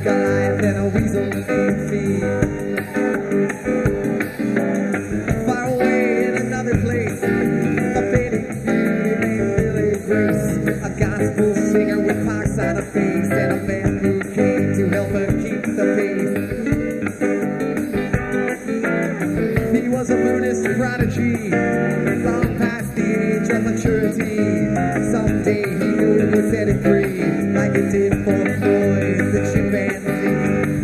Goliath and a weasel named Fee. Far away in another place, a fading beauty named Billy Grace, a gospel singer with pox on her face, and a man who came to help her keep the faith. He was a Buddhist prodigy, long past the age of maturity. Someday he knew it would set it free, like it did for Floyd the chimpanzee.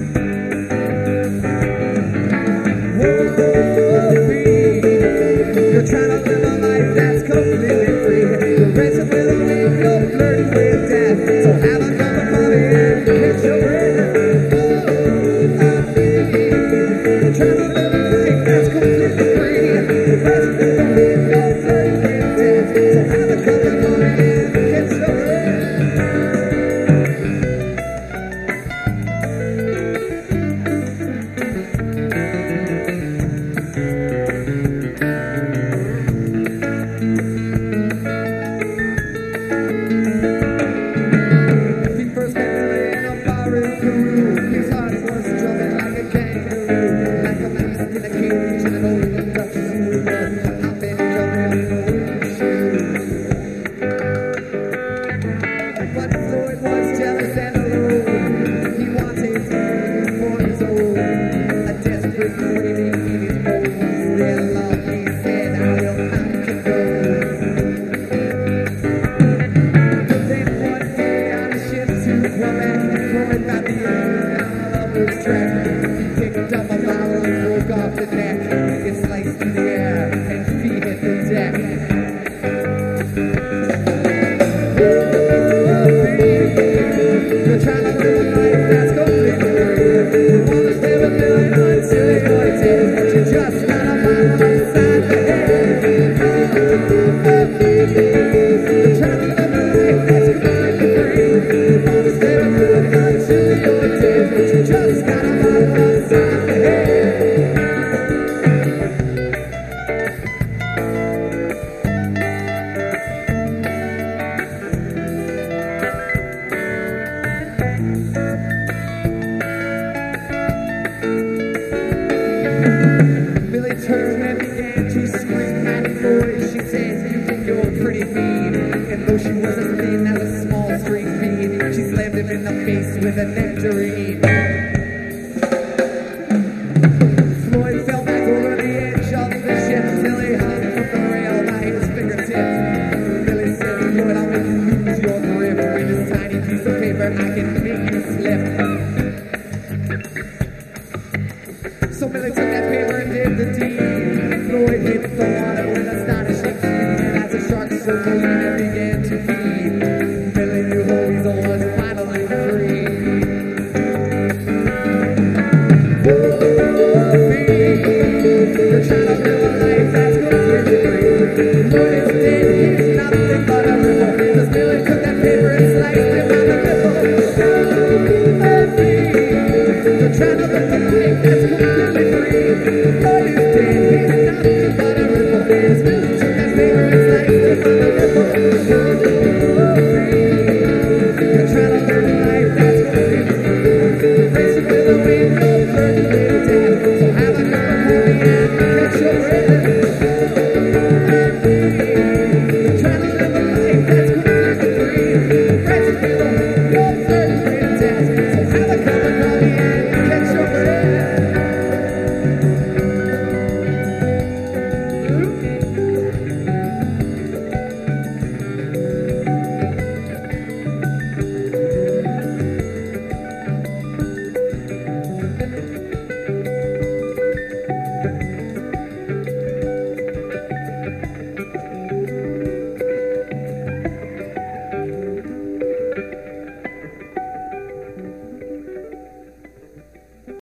Whoa, bee, you're trying to live a life that's completely free. You're racing with a wing, you're flirting with death. So have a cup of coffee and catch your breath. You're trying to live a life that's completely free. You're racing with a wing, you're flirting with death. So have a cup of coffee and catch your breath. He first met Billy in a bar in Peru. His heart was drumming like a kangaroo, like a beast in a cage in an old Dutch zoo. How many jumping in a wooden shoe? But Floyd was jealous and alone. He wanted to be for his own, a desperate craving in his bones. Their love, he said, I will not condone. Then one day on a ship to Quebec, Floyd got the end of a lover's track. He picked up a bottle and broke off the neck. It sliced through the air and feet hit the deck. You're trying to live a life that's completely free. You want to stay with Billy until you're dead, but you just gotta find upside the head. You're trying to live a life that's completely free. You want to stay with Billy until you're dead, but you just gotta find upside the head. Billy turned and began to scream at Floyd. She said, you think you're pretty mean. And though she was as thin as a small string bean, she slammed him in the face with a nectarine. Floyd fell back over the edge of the ship till he hung from the rail by his fingertip. Billy said, Floyd, I'll make you lose your grip. With this tiny piece of paper, I can make you slip. So Billy took that paper and did the deed. Floyd hit the water with astonishing speed, and as the shark circled in and began to feed, Billy knew the weasel was finally free. Whoa, bee, you're trying to live a life that's completely free. Floyd is dead, he's nothing but a ripple, 'cause Billy took that paper and sliced him on the nipple. Whoa, bee, you're trying to live a life that's completely free. Floyd is dead, he's nothing but a ripple, 'cause Billy took that paper and sliced him on the nipple.